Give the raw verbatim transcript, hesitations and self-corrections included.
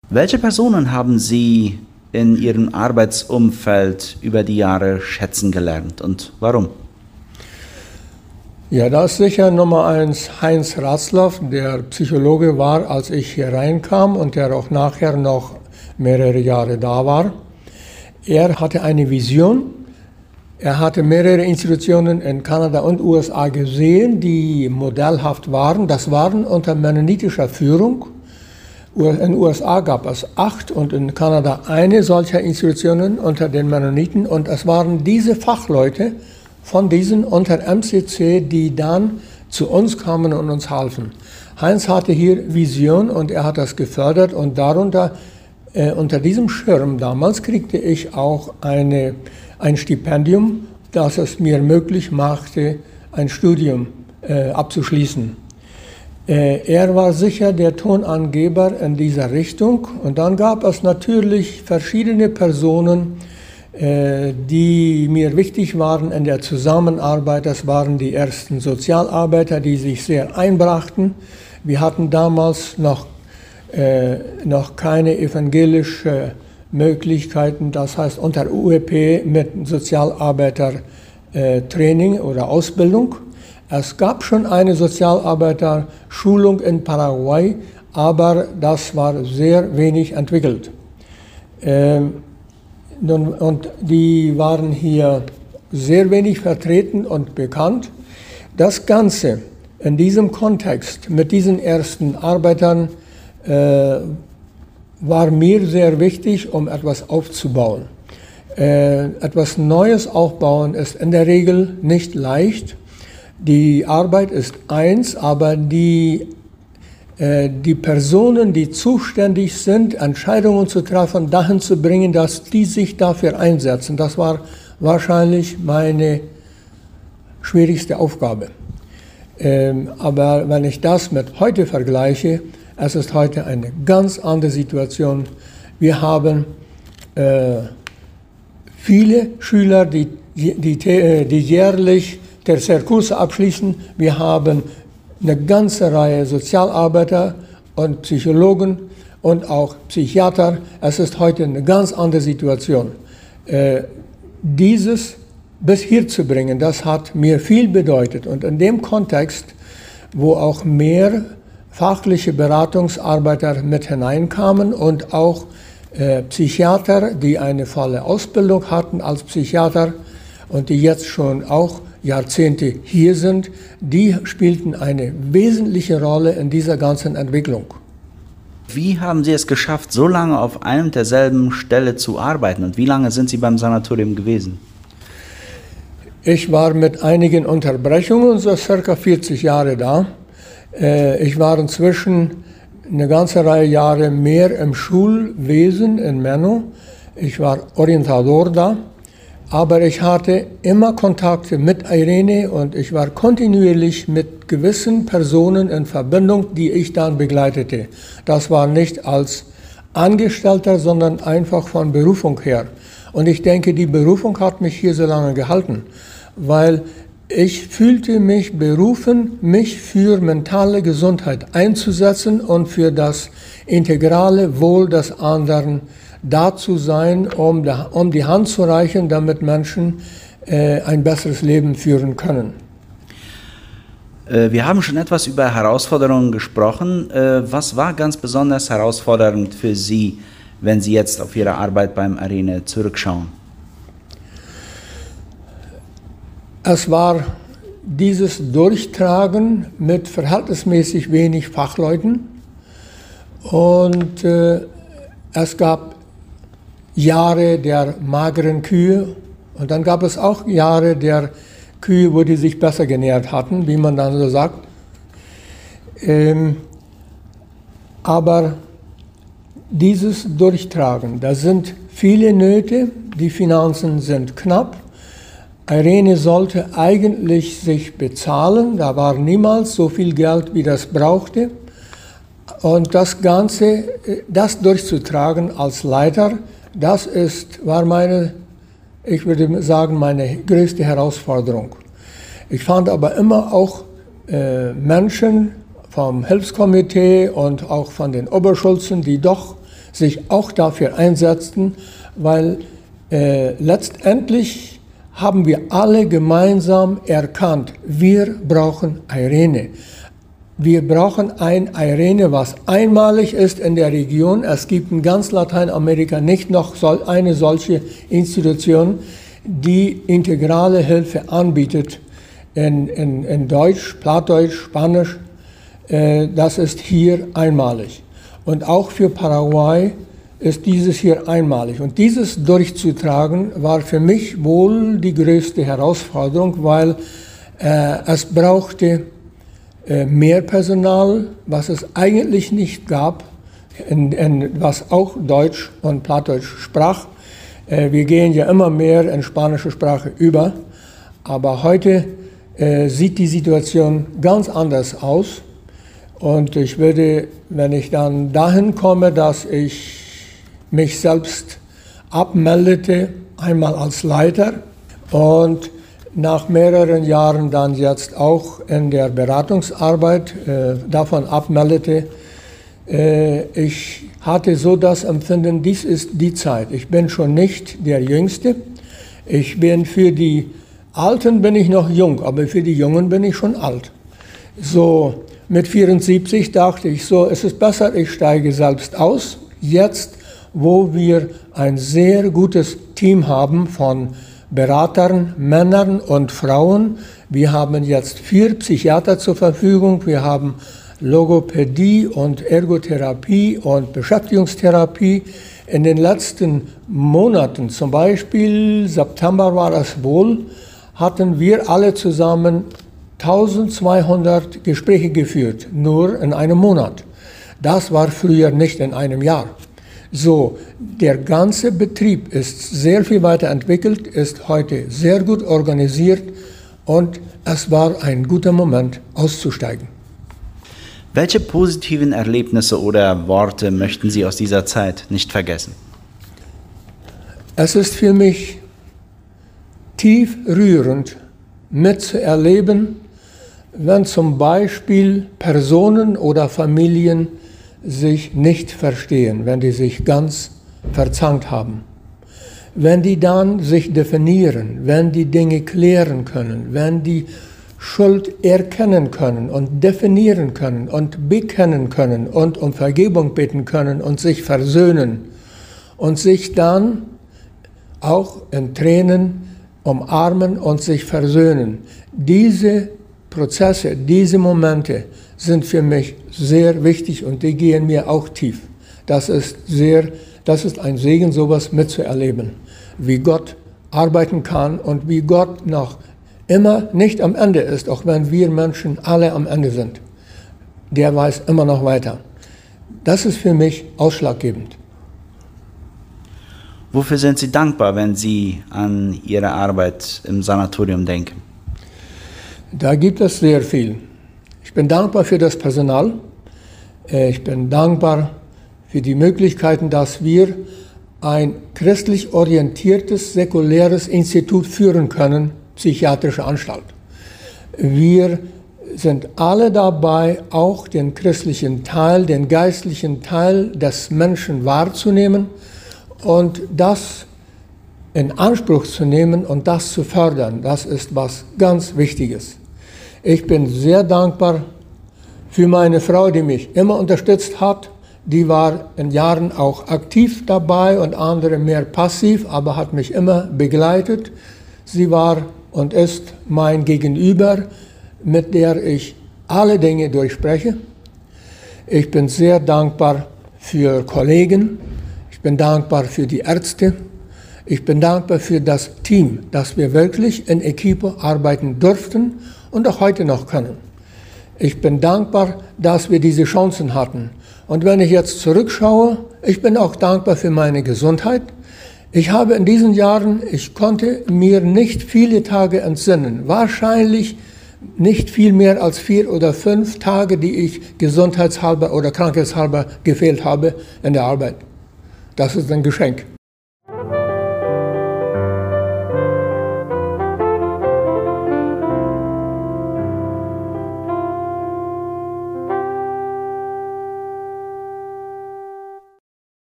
Welche Personen haben Sie in Ihrem Arbeitsumfeld über die Jahre schätzen gelernt und warum? Ja, da ist sicher Nummer eins Heinz Ratzlaff, der Psychologe war, als ich hier reinkam und der auch nachher noch mehrere Jahre da war. Er hatte eine Vision. Er hatte mehrere Institutionen in Kanada und U S A gesehen, die modellhaft waren. Das waren unter mennonitischer Führung. In den U S A gab es acht und in Kanada eine solcher Institutionen unter den Mennoniten. Und es waren diese Fachleute von diesen unter M C C, die dann zu uns kamen und uns halfen. Heinz hatte hier Vision und er hat das gefördert und darunter, äh, unter diesem Schirm damals kriegte ich auch eine, ein Stipendium, das es mir möglich machte, ein Studium äh, abzuschließen. Er war sicher der Tonangeber in dieser Richtung und dann gab es natürlich verschiedene Personen, die mir wichtig waren in der Zusammenarbeit. Das waren die ersten Sozialarbeiter, die sich sehr einbrachten. Wir hatten damals noch, noch keine evangelischen Möglichkeiten, das heißt unter U E P mit Sozialarbeitertraining oder Ausbildung. Es gab schon eine Sozialarbeiterschulung in Paraguay, aber das war sehr wenig entwickelt. Ähm, und die waren hier sehr wenig vertreten und bekannt. Das Ganze in diesem Kontext mit diesen ersten Arbeitern äh, war mir sehr wichtig, um etwas aufzubauen. Äh, etwas Neues aufbauen ist in der Regel nicht leicht. Die Arbeit ist eins, aber die, äh, die Personen, die zuständig sind, Entscheidungen zu treffen, dahin zu bringen, dass die sich dafür einsetzen, das war wahrscheinlich meine schwierigste Aufgabe. Ähm, aber wenn ich das mit heute vergleiche, es ist heute eine ganz andere Situation. Wir haben äh, viele Schüler, die, die, die, die jährlich Tertiärkurse abschließen. Wir haben eine ganze Reihe Sozialarbeiter und Psychologen und auch Psychiater. Es ist heute eine ganz andere Situation. Äh, dieses bis hier zu bringen, das hat mir viel bedeutet. Und in dem Kontext, wo auch mehr fachliche Beratungsarbeiter mit hineinkamen und auch äh, Psychiater, die eine volle Ausbildung hatten als Psychiater und die jetzt schon auch Jahrzehnte hier sind, die spielten eine wesentliche Rolle in dieser ganzen Entwicklung. Wie haben Sie es geschafft, so lange auf einem derselben Stelle zu arbeiten und wie lange sind Sie beim Sanatorium gewesen? Ich war mit einigen Unterbrechungen so circa vierzig Jahre da. Ich war inzwischen eine ganze Reihe Jahre mehr im Schulwesen in Menno. Ich war Orientador da. Aber ich hatte immer Kontakte mit Irene und ich war kontinuierlich mit gewissen Personen in Verbindung, die ich dann begleitete. Das war nicht als Angestellter, sondern einfach von Berufung her. Und ich denke, die Berufung hat mich hier so lange gehalten, weil ich fühlte mich berufen, mich für mentale Gesundheit einzusetzen und für das integrale Wohl des anderen da zu sein, um, um die Hand zu reichen, damit Menschen äh, ein besseres Leben führen können. Äh, wir haben schon etwas über Herausforderungen gesprochen. Äh, was war ganz besonders herausfordernd für Sie, wenn Sie jetzt auf Ihre Arbeit beim Irene zurückschauen? Es war dieses Durchtragen mit verhältnismäßig wenig Fachleuten und äh, es gab Jahre der mageren Kühe und dann gab es auch Jahre der Kühe, wo die sich besser genährt hatten, wie man dann so sagt. Ähm, aber dieses Durchtragen, da sind viele Nöte, die Finanzen sind knapp. Irene sollte eigentlich sich bezahlen, da war niemals so viel Geld, wie das brauchte. Und das Ganze, das durchzutragen als Leiter, das ist, war meine, ich würde sagen, meine größte Herausforderung. Ich fand aber immer auch äh, Menschen vom Hilfskomitee und auch von den Oberschulzen, die doch sich auch dafür einsetzten, weil äh, letztendlich haben wir alle gemeinsam erkannt, wir brauchen IRENE. Wir brauchen ein IRENE, was einmalig ist in der Region. Es gibt in ganz Lateinamerika nicht noch eine solche Institution, die integrale Hilfe anbietet in, in, in Deutsch, Plattdeutsch, Spanisch. Das ist hier einmalig. Und auch für Paraguay ist dieses hier einmalig. Und dieses durchzutragen war für mich wohl die größte Herausforderung, weil äh, es brauchte äh, mehr Personal, was es eigentlich nicht gab, in, in, was auch Deutsch und Plattdeutsch sprach. Äh, wir gehen ja immer mehr in spanische Sprache über, aber heute äh, sieht die Situation ganz anders aus. Und ich würde, wenn ich dann dahin komme, dass ich mich selbst abmeldete, einmal als Leiter und nach mehreren Jahren dann jetzt auch in der Beratungsarbeit äh, davon abmeldete. Äh, ich hatte so das Empfinden, dies ist die Zeit. Ich bin schon nicht der Jüngste. Ich bin für die Alten bin ich noch jung, aber für die Jungen bin ich schon alt. So mit vierundsiebzig dachte ich so, es ist besser, ich steige selbst aus. Jetzt, wo wir ein sehr gutes Team haben von Beratern, Männern und Frauen. Wir haben jetzt vier Psychiater zur Verfügung. Wir haben Logopädie und Ergotherapie und Beschäftigungstherapie. In den letzten Monaten, zum Beispiel September war es wohl, hatten wir alle zusammen eintausendzweihundert Gespräche geführt, nur in einem Monat. Das war früher nicht in einem Jahr. So, der ganze Betrieb ist sehr viel weiterentwickelt, ist heute sehr gut organisiert und es war ein guter Moment, auszusteigen. Welche positiven Erlebnisse oder Worte möchten Sie aus dieser Zeit nicht vergessen? Es ist für mich tief rührend mitzuerleben, wenn zum Beispiel Personen oder Familien sich nicht verstehen, wenn die sich ganz verzankt haben. Wenn die dann sich definieren, wenn die Dinge klären können, wenn die Schuld erkennen können und definieren können und bekennen können und um Vergebung bitten können und sich versöhnen und sich dann auch in Tränen umarmen und sich versöhnen. Diese Prozesse, diese Momente sind für mich sehr wichtig und die gehen mir auch tief. Das ist sehr, das ist ein Segen, sowas mitzuerleben, wie Gott arbeiten kann und wie Gott noch immer nicht am Ende ist, auch wenn wir Menschen alle am Ende sind. Der weiß immer noch weiter. Das ist für mich ausschlaggebend. Wofür sind Sie dankbar, wenn Sie an Ihre Arbeit im Sanatorium denken? Da gibt es sehr viel. Ich bin dankbar für das Personal. Ich bin dankbar für die Möglichkeiten, dass wir ein christlich orientiertes, säkuläres Institut führen können, psychiatrische Anstalt. Wir sind alle dabei, auch den christlichen Teil, den geistlichen Teil des Menschen wahrzunehmen und das in Anspruch zu nehmen und das zu fördern. Das ist was ganz Wichtiges. Ich bin sehr dankbar für meine Frau, die mich immer unterstützt hat. Die war in Jahren auch aktiv dabei und andere mehr passiv, aber hat mich immer begleitet. Sie war und ist mein Gegenüber, mit der ich alle Dinge durchspreche. Ich bin sehr dankbar für Kollegen. Ich bin dankbar für die Ärzte. Ich bin dankbar für das Team, dass wir wirklich in Equipo arbeiten durften und auch heute noch können. Ich bin dankbar, dass wir diese Chancen hatten. Und wenn ich jetzt zurückschaue, ich bin auch dankbar für meine Gesundheit. Ich habe in diesen Jahren, ich konnte mir nicht viele Tage entsinnen, wahrscheinlich nicht viel mehr als vier oder fünf Tage, die ich gesundheitshalber oder krankheitshalber gefehlt habe in der Arbeit. Das ist ein Geschenk.